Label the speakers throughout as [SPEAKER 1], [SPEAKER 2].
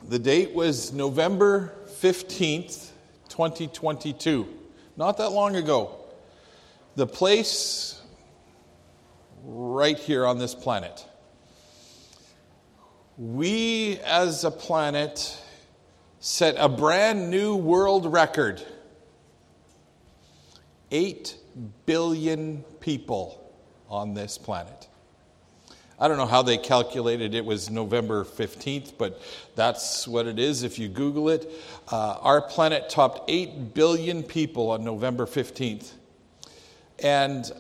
[SPEAKER 1] The date was November 15th, 2022. Not that long ago. The place right here on this planet. We as a planet set a brand new world record. 8 billion people on this planet. I don't know how they calculated it was November 15th, but that's what it is if you Google it. Our planet topped 8 billion people on November 15th. And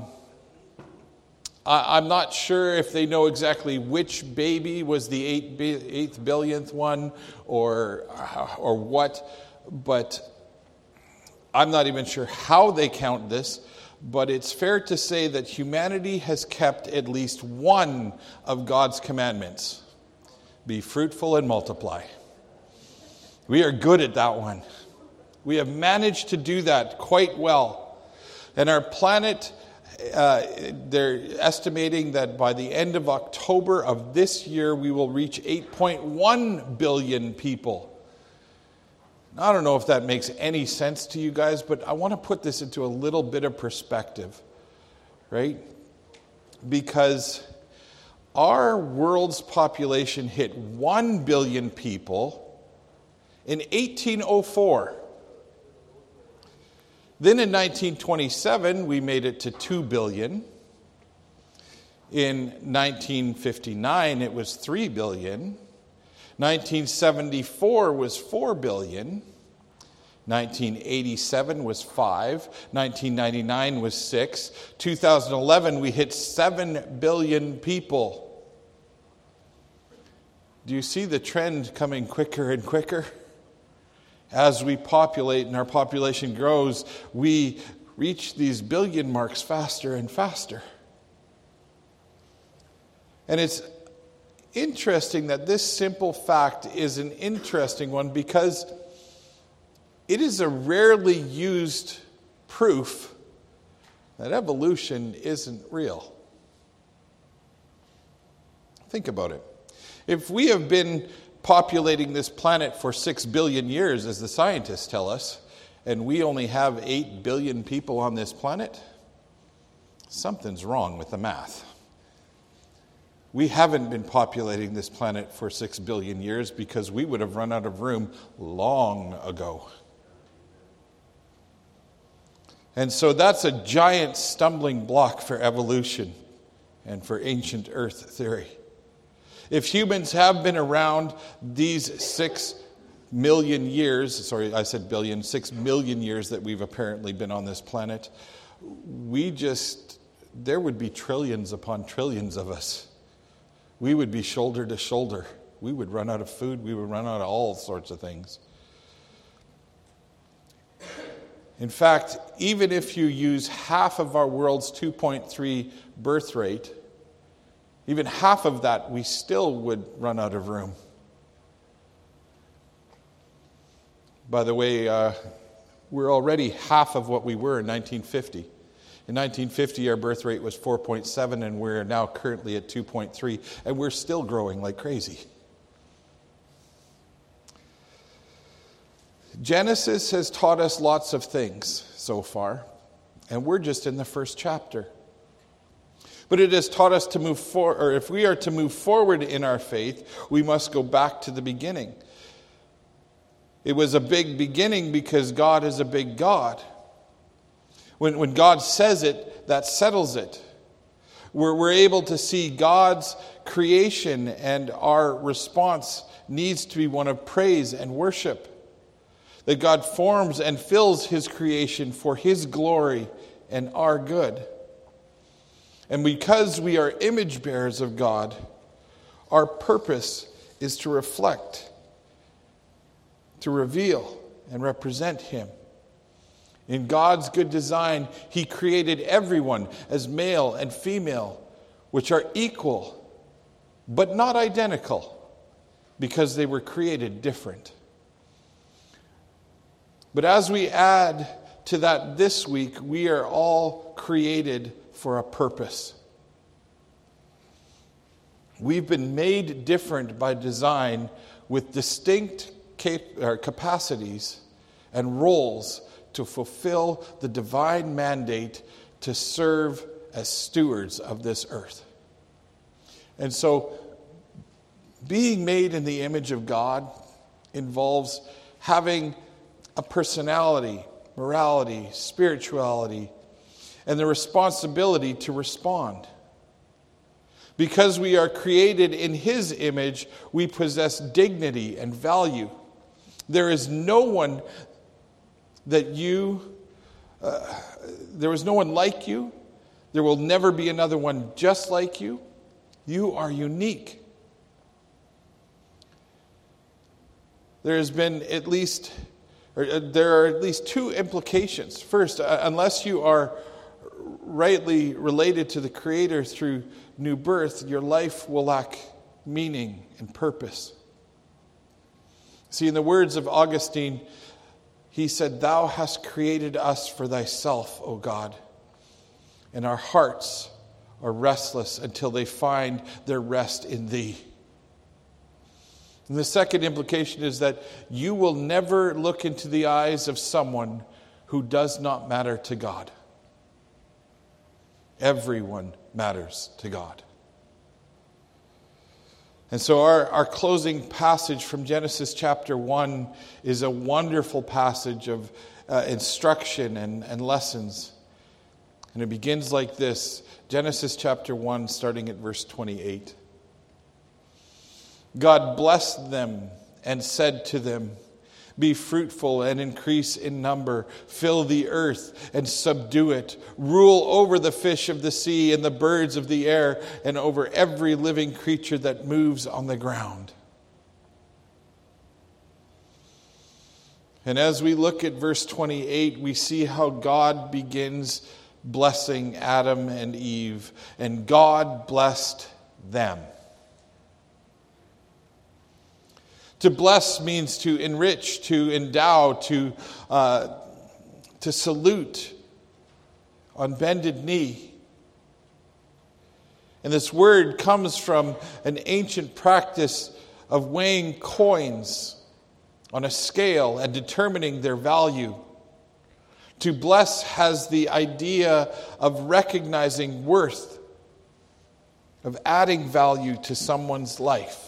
[SPEAKER 1] I'm not sure if they know exactly which baby was the 8th billionth one or what, but I'm not even sure how they count this. But it's fair to say that humanity has kept at least one of God's commandments. Be fruitful and multiply. We are good at that one. We have managed to do that quite well. And our planet, they're estimating that by the end of October of this year, we will reach 8.1 billion people. I don't know if that makes any sense to you guys, but I want to put this into a little bit of perspective, right? Because our world's population hit 1 billion people in 1804. Then in 1927, we made it to 2 billion. In 1959, it was 3 billion. 1974 was 4 billion. 1987 was 5. 1999 was 6. 2011, we hit 7 billion people. Do you see the trend coming quicker and quicker? As we populate and our population grows, we reach these billion marks faster and faster. And it's interesting that this simple fact is an interesting one because it is a rarely used proof that evolution isn't real. Think about it. If we have been populating this planet for 6 billion years, as the scientists tell us, and we only have 8 billion people on this planet, something's wrong with the math. We haven't been populating this planet for 6 billion years because we would have run out of room long ago. And so that's a giant stumbling block for evolution and for ancient Earth theory. If humans have been around these 6 million years, sorry, I said billion, 6 million years that we've apparently been on this planet, there would be trillions upon trillions of us. We would be shoulder to shoulder. We would run out of food. We would run out of all sorts of things. In fact, even if you use half of our world's 2.3 birth rate, even half of that, we still would run out of room. By the way, we're already half of what we were in 1950. In 1950, our birth rate was 4.7, and we're now currently at 2.3, and we're still growing like crazy. Genesis has taught us lots of things so far, and we're just in the first chapter. But it has taught us to move forward, or if we are to move forward in our faith, we must go back to the beginning. It was a big beginning because God is a big God. When God says it, that settles it. We're able to see God's creation, and our response needs to be one of praise and worship. That God forms and fills His creation for His glory and our good. And because we are image bearers of God, our purpose is to reflect, to reveal, and represent Him. In God's good design, He created everyone as male and female, which are equal, but not identical, because they were created different. But as we add to that this week, we are all created for a purpose. We've been made different by design with distinct capacities and roles to fulfill the divine mandate to serve as stewards of this earth. And so, being made in the image of God involves having a personality, morality, spirituality, and the responsibility to respond. Because we are created in His image, we possess dignity and value. There is no one there is no one like you. There will never be another one just like you. You are unique. There are at least two implications. First, unless you are rightly related to the Creator through new birth, your life will lack meaning and purpose. See, in the words of Augustine, he said, "Thou hast created us for thyself, O God, and our hearts are restless until they find their rest in thee." And the second implication is that you will never look into the eyes of someone who does not matter to God. Everyone matters to God. And so our closing passage from Genesis chapter 1 is a wonderful passage of instruction and lessons. And it begins like this, Genesis chapter 1, starting at verse 28. God blessed them and said to them, "Be fruitful and increase in number, fill the earth and subdue it, rule over the fish of the sea and the birds of the air, and over every living creature that moves on the ground." And as we look at verse 28, we see how God begins blessing Adam and Eve, and God blessed them. To bless means to enrich, to endow, to salute on bended knee. And this word comes from an ancient practice of weighing coins on a scale and determining their value. To bless has the idea of recognizing worth, of adding value to someone's life.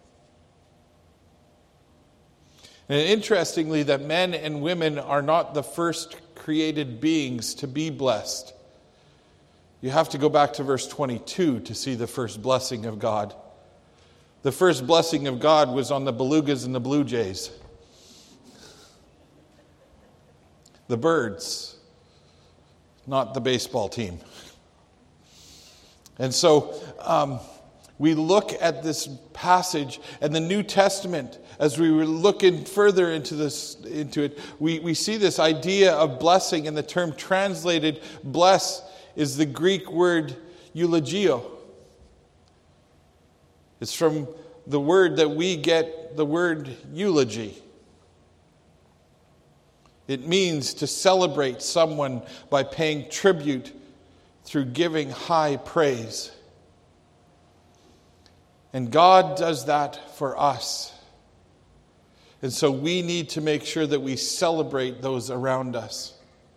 [SPEAKER 1] And interestingly, that men and women are not the first created beings to be blessed. You have to go back to verse 22 to see the first blessing of God. The first blessing of God was on the belugas and the blue jays. The birds, not the baseball team. And so we look at this passage and the New Testament, as we look further into it, we see this idea of blessing, and the term translated bless is the Greek word eulogio. It's from the word that we get the word eulogy. It means to celebrate someone by paying tribute through giving high praise. And God does that for us. And so we need to make sure that we celebrate those around us.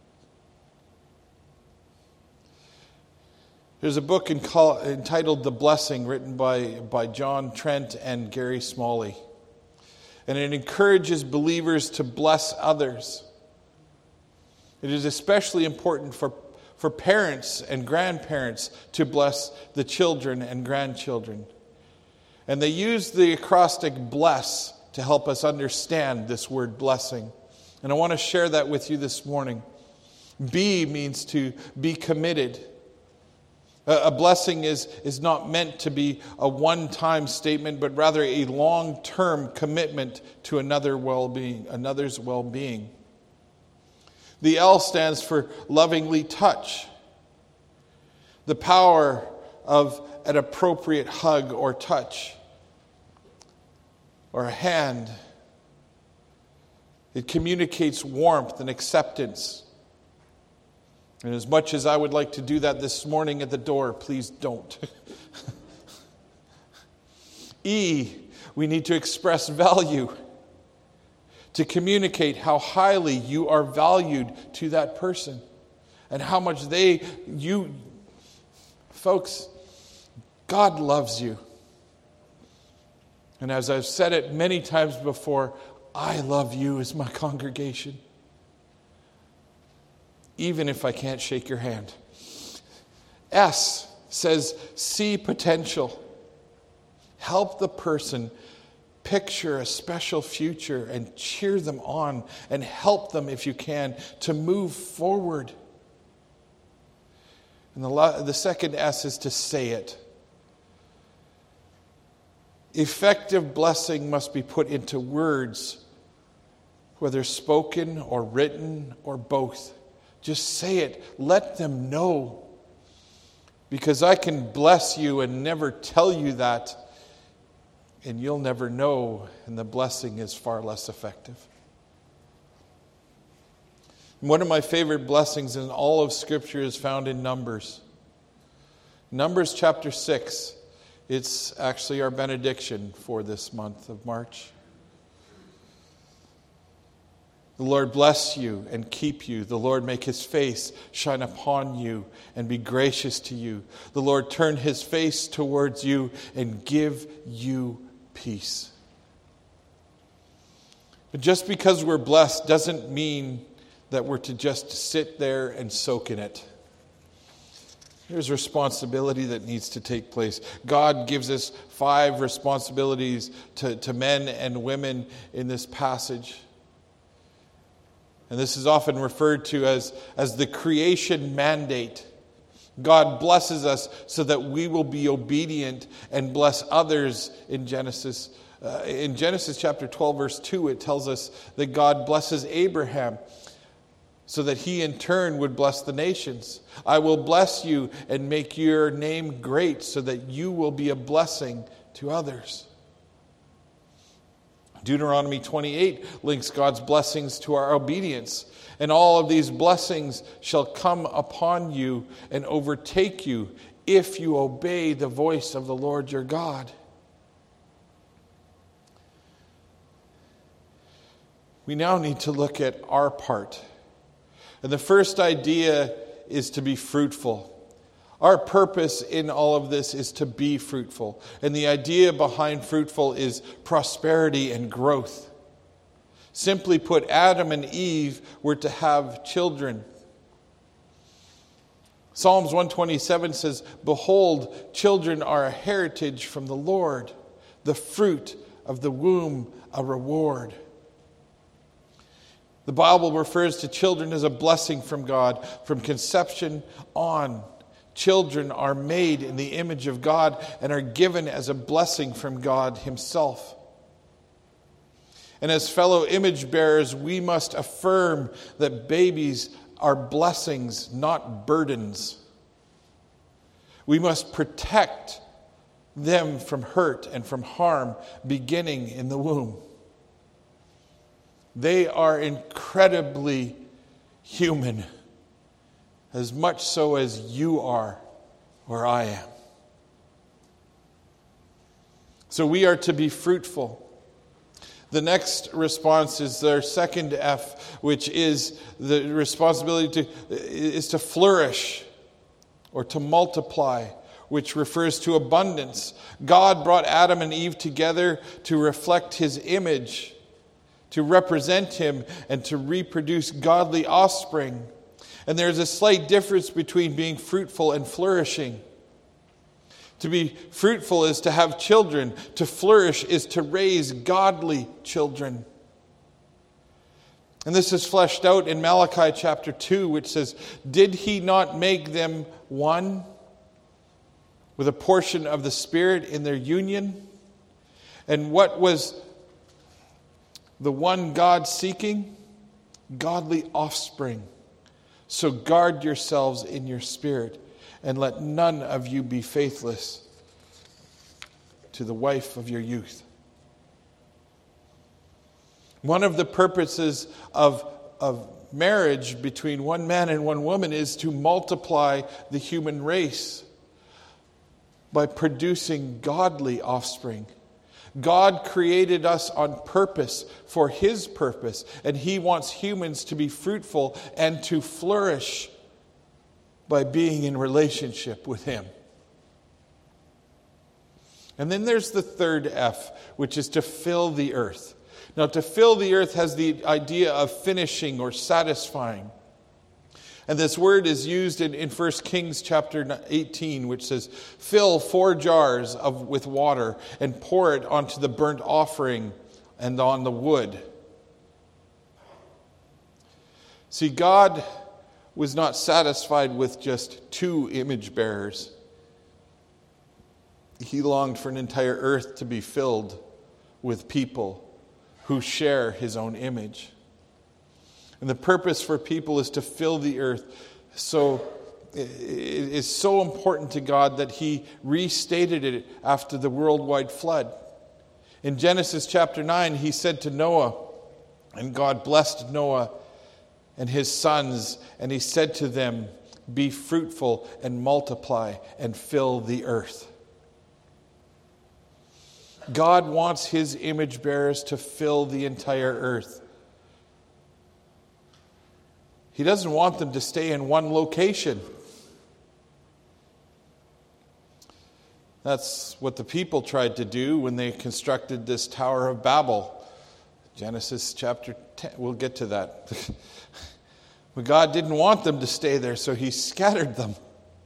[SPEAKER 1] There's a book entitled The Blessing, written by John Trent and Gary Smalley. And it encourages believers to bless others. It is especially important for parents and grandparents to bless the children and grandchildren. And they use the acrostic bless to help us understand this word blessing. And I want to share that with you this morning. B means to be committed. A blessing is not meant to be a one-time statement, but rather a long-term commitment to another's well-being. The L stands for lovingly touch. The power of an appropriate hug or touch, or a hand. It communicates warmth and acceptance. And as much as I would like to do that this morning at the door, please don't. E, We need to express value, to communicate how highly you are valued to that person and how much folks, God loves you. And as I've said it many times before, I love you as my congregation, even if I can't shake your hand. S says, see potential. Help the person picture a special future and cheer them on and help them, if you can, to move forward. And the second S is to say it. Effective blessing must be put into words, whether spoken or written or both. Just say it. Let them know. Because I can bless you and never tell you that, and you'll never know, and the blessing is far less effective. One of my favorite blessings in all of Scripture is found in Numbers. Numbers chapter 6. It's actually our benediction for this month of March. The Lord bless you and keep you. The Lord make his face shine upon you and be gracious to you. The Lord turn his face towards you and give you peace. But just because we're blessed doesn't mean that we're to just sit there and soak in it. There's responsibility that needs to take place. God gives us 5 responsibilities to men and women in this passage. And this is often referred to as the creation mandate. God blesses us so that we will be obedient and bless others in Genesis. In Genesis chapter 12, verse 2, it tells us that God blesses Abraham so that he in turn would bless the nations. I will bless you and make your name great so that you will be a blessing to others. Deuteronomy 28 links God's blessings to our obedience. And all of these blessings shall come upon you and overtake you if you obey the voice of the Lord your God. We now need to look at our part. And the first idea is to be fruitful. Our purpose in all of this is to be fruitful. And the idea behind fruitful is prosperity and growth. Simply put, Adam and Eve were to have children. Psalms 127 says, "Behold, children are a heritage from the Lord, the fruit of the womb a reward." The Bible refers to children as a blessing from God from conception on. Children are made in the image of God and are given as a blessing from God himself. And as fellow image bearers, we must affirm that babies are blessings, not burdens. We must protect them from hurt and from harm beginning in the womb. They are incredibly human, as much so as you are or I am. So we are to be fruitful. The next response is their second F, which is the responsibility to flourish or to multiply, which refers to abundance. God brought Adam and Eve together to reflect his image, to represent him, and to reproduce godly offspring. And there's a slight difference between being fruitful and flourishing. To be fruitful is to have children. To flourish is to raise godly children. And this is fleshed out in Malachi chapter 2, which says, "Did he not make them one with a portion of the Spirit in their union? And what was the one God seeking? Godly offspring. So guard yourselves in your spirit, and let none of you be faithless to the wife of your youth." One of the purposes of marriage between one man and one woman is to multiply the human race by producing godly offspring. God created us on purpose for His purpose, and He wants humans to be fruitful and to flourish by being in relationship with Him. And then there's the third F, which is to fill the earth. Now, to fill the earth has the idea of finishing or satisfying. And this word is used in 1 Kings chapter 18, which says, "Fill 4 jars with water and pour it onto the burnt offering and on the wood." See, God was not satisfied with just 2 image bearers. He longed for an entire earth to be filled with people who share His own image. And the purpose for people is to fill the earth. So it is so important to God that He restated it after the worldwide flood. In Genesis chapter 9, He said to Noah, and God blessed Noah and his sons, and He said to them, "Be fruitful and multiply and fill the earth." God wants His image bearers to fill the entire earth. He doesn't want them to stay in one location. That's what the people tried to do when they constructed this Tower of Babel. Genesis chapter 10, we'll get to that. But God didn't want them to stay there, so He scattered them.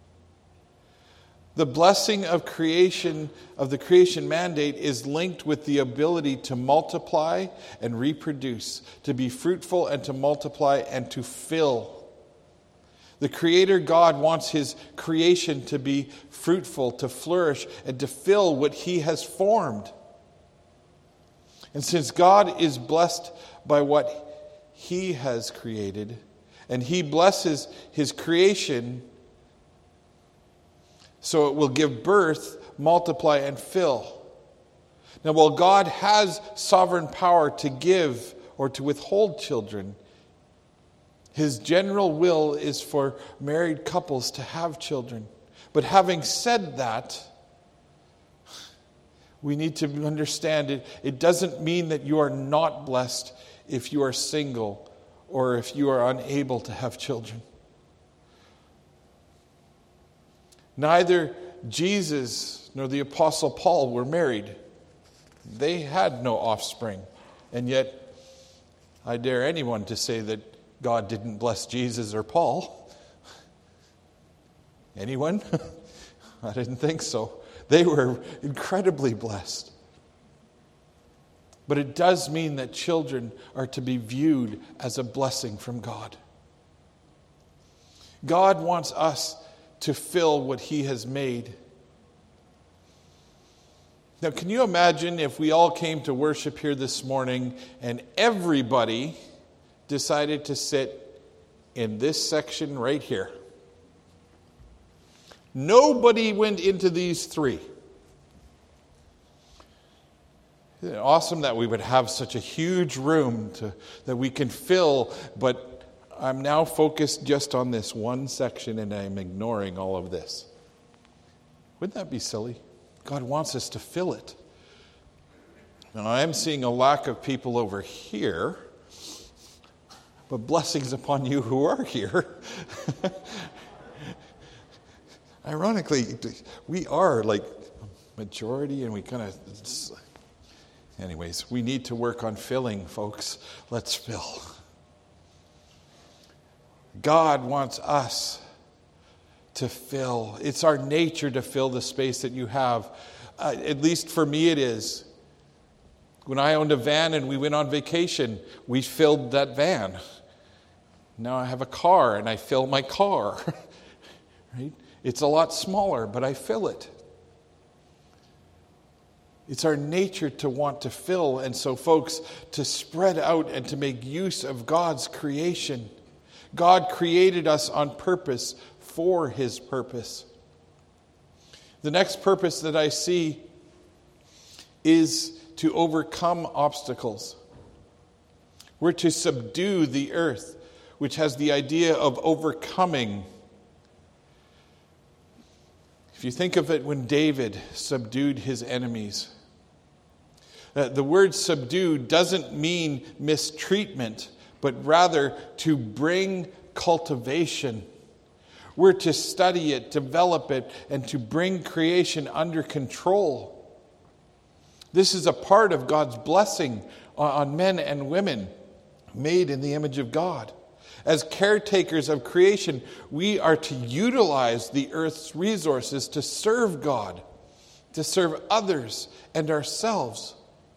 [SPEAKER 1] The blessing of creation, of the creation mandate, is linked with the ability to multiply and reproduce, to be fruitful and to multiply and to fill. The Creator God wants His creation to be fruitful, to flourish, and to fill what He has formed. And since God is blessed by what He has created, and He blesses His creation, so it will give birth, multiply, and fill. Now, while God has sovereign power to give or to withhold children, His general will is for married couples to have children. But having said that, we need to understand it doesn't mean that you are not blessed if you are single or if you are unable to have children. Neither Jesus nor the Apostle Paul were married. They had no offspring. And yet, I dare anyone to say that God didn't bless Jesus or Paul. Anyone? I didn't think so. They were incredibly blessed. But it does mean that children are to be viewed as a blessing from God. God wants us to fill what He has made. Now, can you imagine if we all came to worship here this morning and everybody decided to sit in this section right here? Nobody went into these 3. Isn't it awesome that we would have such a huge room that we can fill, but I'm now focused just on this one section and I'm ignoring all of this. Wouldn't that be silly? God wants us to fill it. Now, I am seeing a lack of people over here, but blessings upon you who are here. Ironically, we are like majority, and we kind of... Anyways, we need to work on filling, folks. Let's fill. God wants us to fill. It's our nature to fill the space that you have. At least for me it is. When I owned a van and we went on vacation, we filled that van. Now I have a car and I fill my car. Right? It's a lot smaller, but I fill it. It's our nature to want to fill. And so, folks, to spread out and to make use of God's creation. God created us on purpose for His purpose. The next purpose that I see is to overcome obstacles. We're to subdue the earth, which has the idea of overcoming. If you think of it, when David subdued his enemies, The word subdue doesn't mean mistreatment, but rather to bring cultivation. We're to study it, develop it, and to bring creation under control. This is a part of God's blessing on men and women made in the image of God. As caretakers of creation, we are to utilize the earth's resources to serve God, to serve others and ourselves.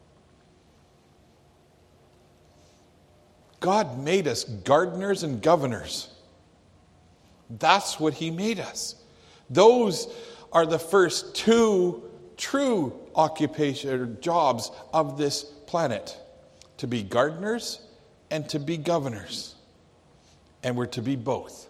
[SPEAKER 1] God made us gardeners and governors. That's what He made us. Those are the first two true occupation or jobs of this planet: to be gardeners and to be governors. And we're to be both.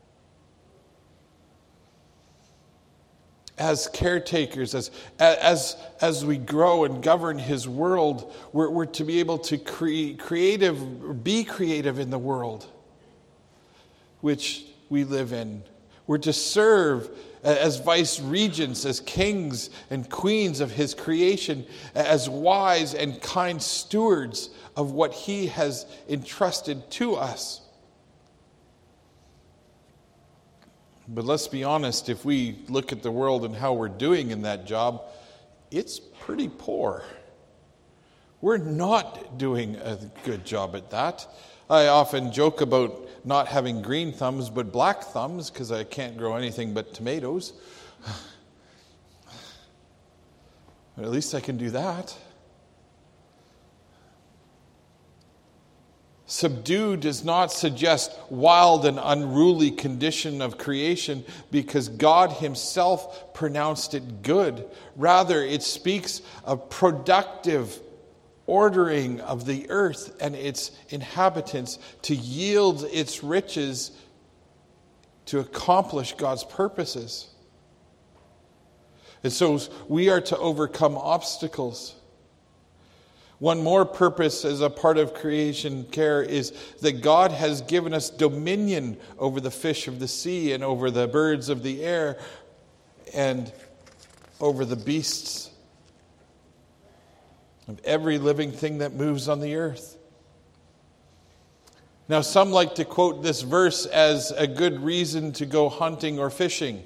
[SPEAKER 1] As caretakers, as we grow and govern His world, we're to be able to be creative in the world which we live in. We're to serve as vice regents, as kings and queens of His creation, as wise and kind stewards of what He has entrusted to us. But let's be honest, if we look at the world and how we're doing in that job, it's pretty poor. We're not doing a good job at that. I often joke about not having green thumbs but black thumbs because I can't grow anything but tomatoes. But at least I can do that. Subdue does not suggest wild and unruly condition of creation because God Himself pronounced it good. Rather, it speaks of productive ordering of the earth and its inhabitants to yield its riches to accomplish God's purposes. And so we are to overcome obstacles. One more purpose as a part of creation care is that God has given us dominion over the fish of the sea and over the birds of the air and over the beasts of every living thing that moves on the earth. Now, some like to quote this verse as a good reason to go hunting or fishing.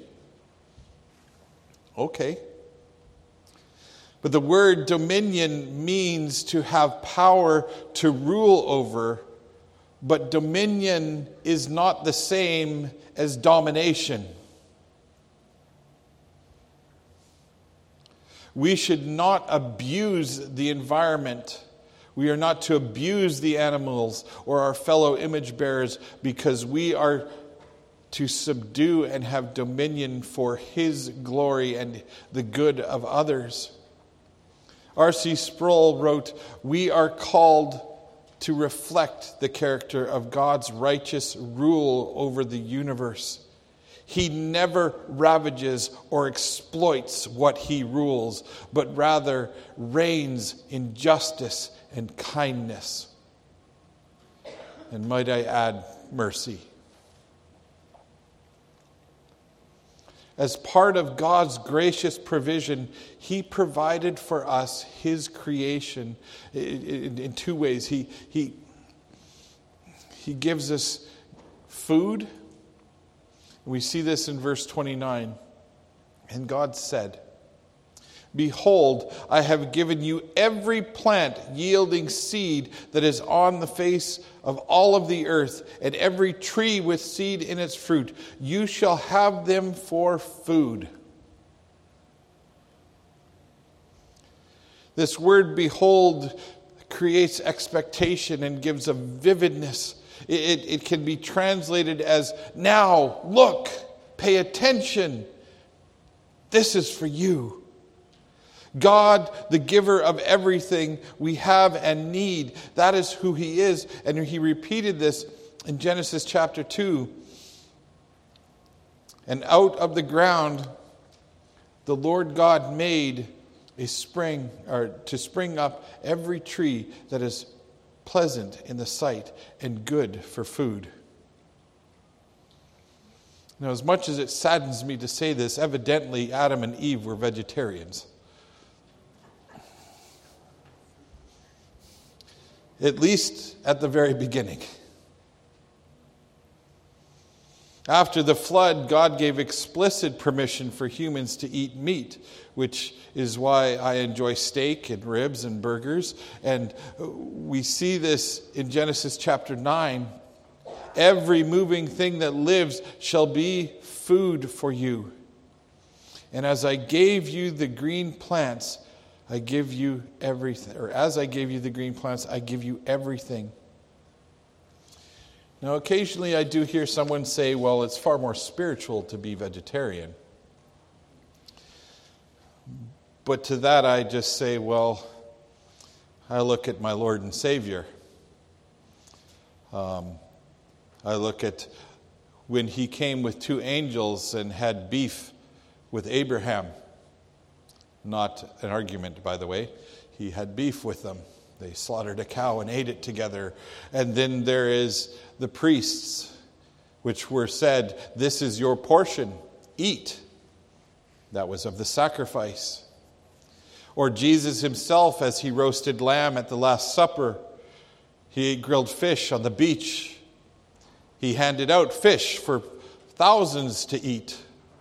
[SPEAKER 1] Okay. But the word dominion means to have power to rule over, but dominion is not the same as domination. We should not abuse the environment. We are not to abuse the animals or our fellow image bearers because we are to subdue and have dominion for His glory and the good of others. R.C. Sproul wrote, "We are called to reflect the character of God's righteous rule over the universe. He never ravages or exploits what He rules, but rather reigns in justice and kindness." And might I add, mercy. As part of God's gracious provision, He provided for us His creation in two ways. He gives us food. We see this in verse 29. And God said, "Behold, I have given you every plant yielding seed that is on the face of all of the earth, and every tree with seed in its fruit. You shall have them for food." This word "behold" creates expectation and gives a vividness. It can be translated as, "Now, look, pay attention. This is for you." God, the giver of everything we have and need, that is who He is. And He repeated this in Genesis chapter 2. "And out of the ground the Lord God made a spring, or to spring up every tree that is pleasant in the sight and good for food." Now, as much as it saddens me to say this, evidently Adam and Eve were vegetarians. at least at the very beginning. After the flood, God gave explicit permission for humans to eat meat, which is why I enjoy steak and ribs and burgers. And we see this in Genesis chapter 9. Every moving thing that lives shall be food for you. And as I gave you the green plants, I give you everything. Or as I gave you the green plants, I give you everything. Now, occasionally I do hear someone say, well, it's far more spiritual to be vegetarian. But to that I just say, well, I look at my Lord and Savior. I look at when he came with 2 angels and had beef with Abraham. Not an argument, by the way. He had beef with them. They slaughtered a cow and ate it together. And then there is the priests, which were said, this is your portion, eat. That was of the sacrifice. Or Jesus himself, as he roasted lamb at the Last Supper, he ate grilled fish on the beach. He handed out fish for thousands to eat.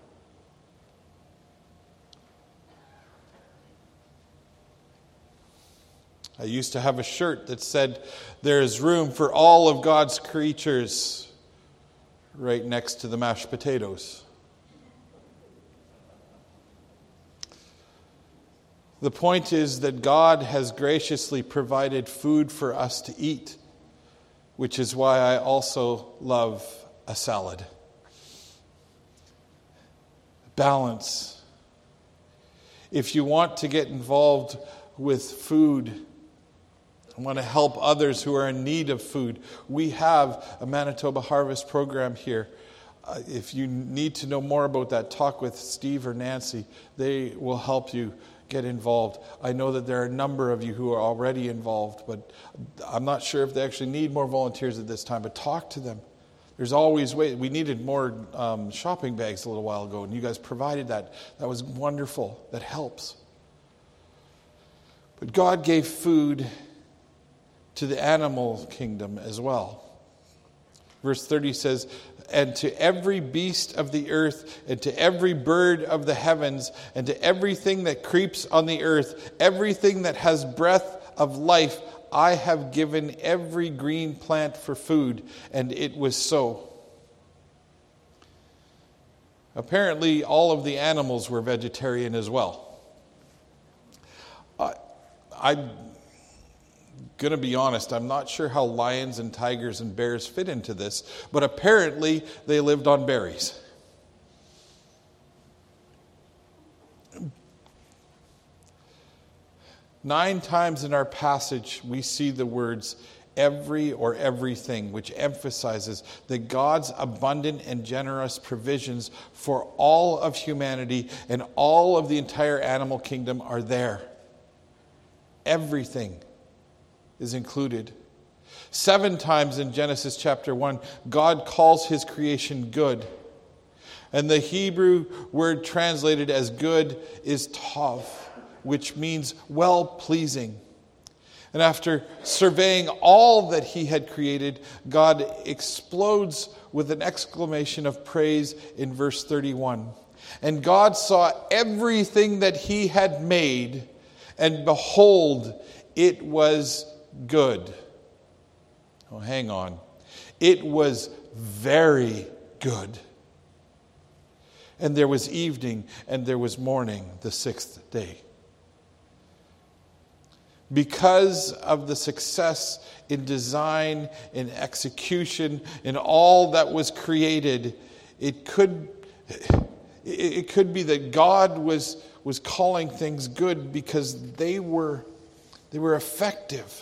[SPEAKER 1] I used to have a shirt that said, there is room for all of God's creatures, right next to the mashed potatoes. The point is that God has graciously provided food for us to eat, which is why I also love a salad. Balance. If you want to get involved with food, I want to help others who are in need of food, we have a Manitoba Harvest program here. If you need to know more about that, talk with Steve or Nancy. They will help you get involved. I know that there are a number of you who are already involved, but I'm not sure if they actually need more volunteers at this time, but talk to them. There's always ways. We needed more shopping bags a little while ago, and you guys provided that. That was wonderful. That helps. But God gave food to the animal kingdom as well. Verse 30 says, and to every beast of the earth, and to every bird of the heavens, and to everything that creeps on the earth, everything that has breath of life, I have given every green plant for food. And it was so. Apparently, all of the animals were vegetarian as well. I'm going to be honest, I'm not sure how lions and tigers and bears fit into this, but apparently they lived on berries. Nine times in our passage, we see the words every or everything, which emphasizes that God's abundant and generous provisions for all of humanity and all of the entire animal kingdom are there. Everything is included. 7 times in Genesis chapter 1, God calls his creation good. And the Hebrew word translated as good is tov, which means well-pleasing. And after surveying all that he had created, God explodes with an exclamation of praise in verse 31. And God saw everything that he had made, and behold, it was good. Oh, hang on. It was very good. And there was evening, and there was morning, the 6th day. Because of the success in design, in execution, in all that was created, it could be that God was calling things good because they were effective.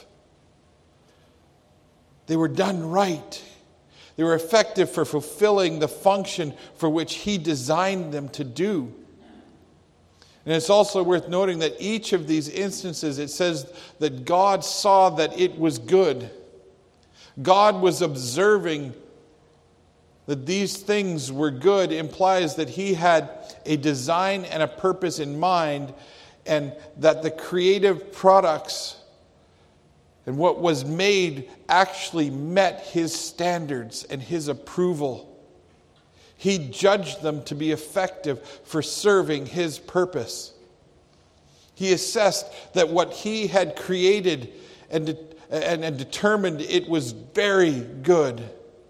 [SPEAKER 1] They were done right. They were effective for fulfilling the function for which he designed them to do. And it's also worth noting that each of these instances, it says that God saw that it was good. God was observing that these things were good, implies that he had a design and a purpose in mind, and that the creative products And what was made actually met his standards and his approval. He judged them to be effective for serving his purpose. He assessed that what he had created and determined it was very good.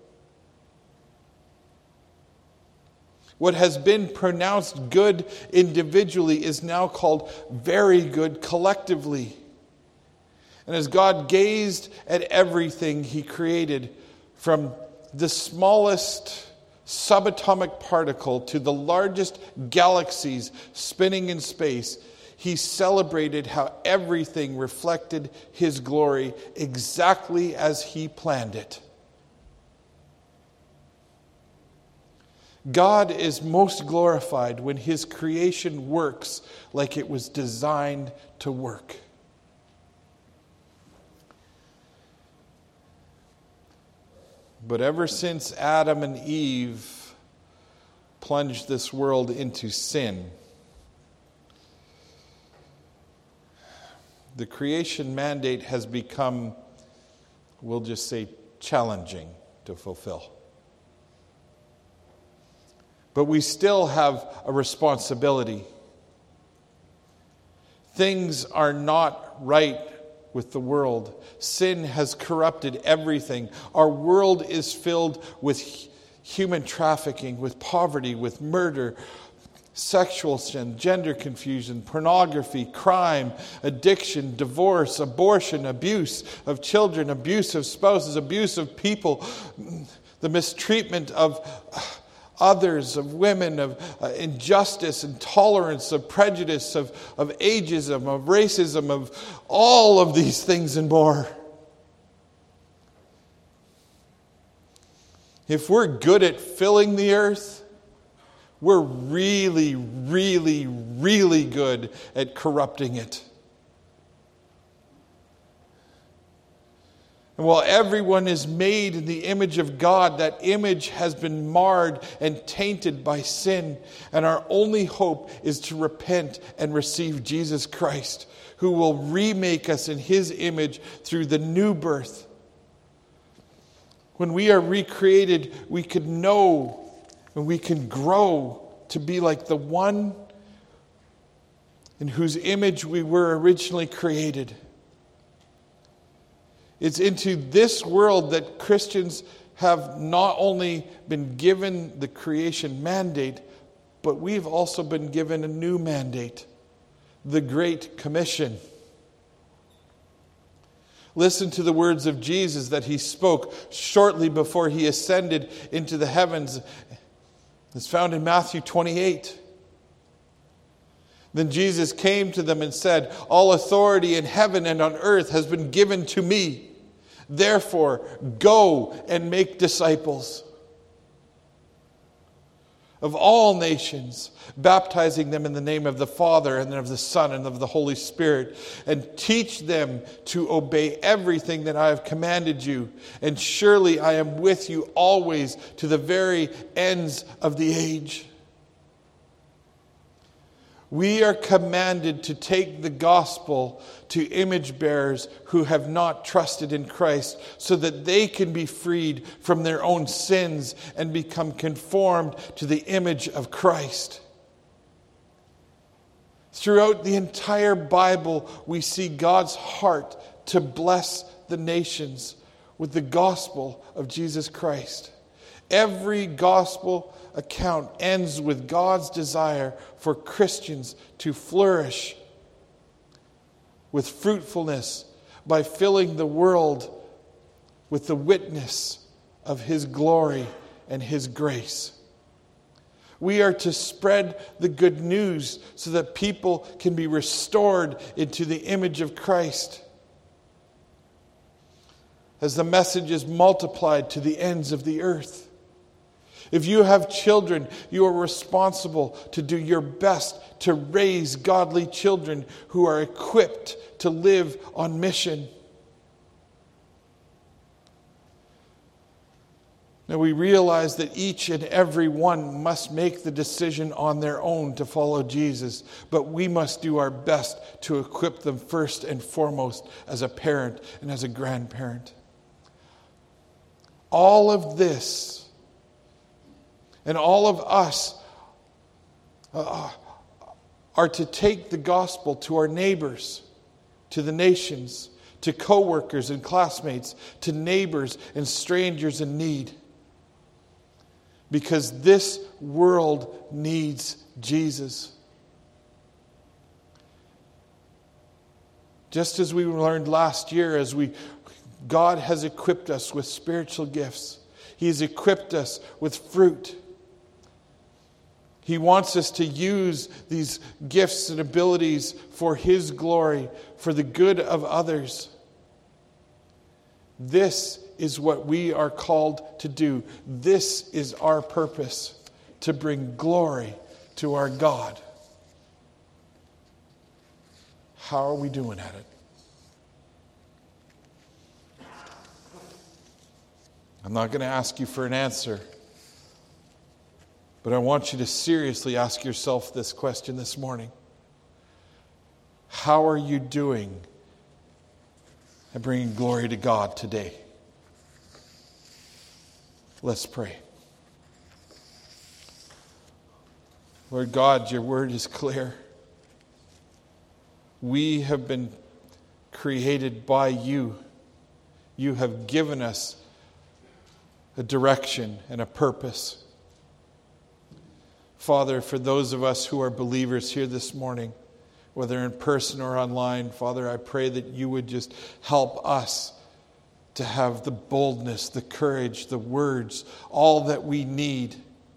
[SPEAKER 1] What has been pronounced good individually is now called very good collectively. And as God gazed at everything he created, from the smallest subatomic particle to the largest galaxies spinning in space, he celebrated how everything reflected his glory exactly as he planned it. God is most glorified when his creation works like it was designed to work. But ever since Adam and Eve plunged this world into sin, the creation mandate has become, we'll just say, challenging to fulfill. But we still have a responsibility. Things are not right with the world. Sin has corrupted everything. Our world is filled with human trafficking, with poverty, with murder, sexual sin, gender confusion, pornography, crime, addiction, divorce, abortion, abuse of children, abuse of spouses, abuse of people, the mistreatment of others, of women, of injustice, intolerance, of prejudice, of ageism, of racism, of all of these things and more. If we're good at filling the earth, we're really, really, really good at corrupting it. And while everyone is made in the image of God, that image has been marred and tainted by sin. And our only hope is to repent and receive Jesus Christ, who will remake us in his image through the new birth. When we are recreated, we can know and we can grow to be like the one in whose image we were originally created. It's into this world that Christians have not only been given the creation mandate, but we've also been given a new mandate, the Great Commission. Listen to the words of Jesus that he spoke shortly before he ascended into the heavens. It's found in Matthew 28. Then Jesus came to them and said, "All authority in heaven and on earth has been given to me. Therefore, go and make disciples of all nations, baptizing them in the name of the Father and of the Son and of the Holy Spirit, and teach them to obey everything that I have commanded you. And surely I am with you always to the very ends of the age." We are commanded to take the gospel to image bearers who have not trusted in Christ, so that they can be freed from their own sins and become conformed to the image of Christ. Throughout the entire Bible, we see God's heart to bless the nations with the gospel of Jesus Christ. Every gospel account ends with God's desire for Christians to flourish with fruitfulness by filling the world with the witness of his glory and his grace. We are to spread the good news so that people can be restored into the image of Christ. As the message is multiplied to the ends of the earth. If you have children, you are responsible to do your best to raise godly children who are equipped to live on mission. Now we realize that each and every one must make the decision on their own to follow Jesus, but we must do our best to equip them first and foremost as a parent and as a grandparent. All of this and all of us are to take the gospel to our neighbors, to the nations, to co-workers and classmates, to neighbors and strangers in need. Because this world needs Jesus. Just as we learned last year, God has equipped us with spiritual gifts. He has equipped us with fruit. He wants us to use these gifts and abilities for His glory, for the good of others. This is what we are called to do. This is our purpose, to bring glory to our God. How are we doing at it? I'm not going to ask you for an answer, but I want you to seriously ask yourself this question this morning. How are you doing at bringing glory to God today? Let's pray. Lord God, your word is clear. We have been created by you. You have given us a direction and a purpose. Father, for those of us who are believers here this morning, whether in person or online, Father, I pray that you would just help us to have the boldness, the courage, the words, all that we need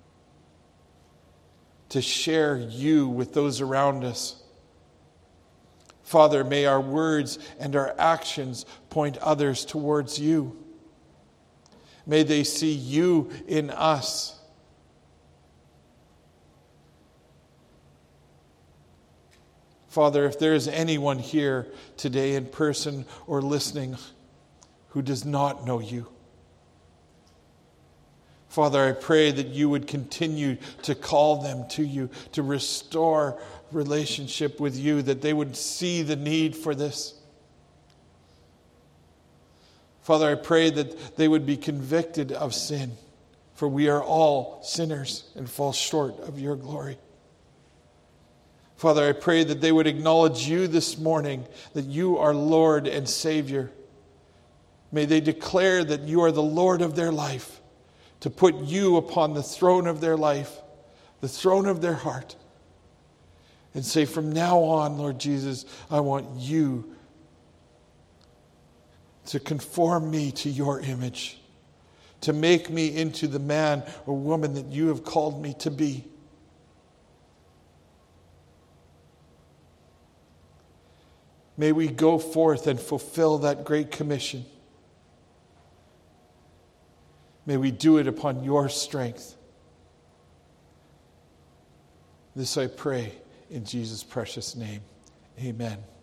[SPEAKER 1] to share you with those around us. Father, may our words and our actions point others towards you. May they see you in us. Father, if there is anyone here today in person or listening who does not know you, Father, I pray that you would continue to call them to you, to restore relationship with you, that they would see the need for this. Father, I pray that they would be convicted of sin, for we are all sinners and fall short of your glory. Father, I pray that they would acknowledge you this morning, that you are Lord and Savior. May they declare that you are the Lord of their life, to put you upon the throne of their life, the throne of their heart, and say, from now on, Lord Jesus, I want you to conform me to your image, to make me into the man or woman that you have called me to be. May we go forth and fulfill that great commission. May we do it upon your strength. This I pray in Jesus' precious name. Amen.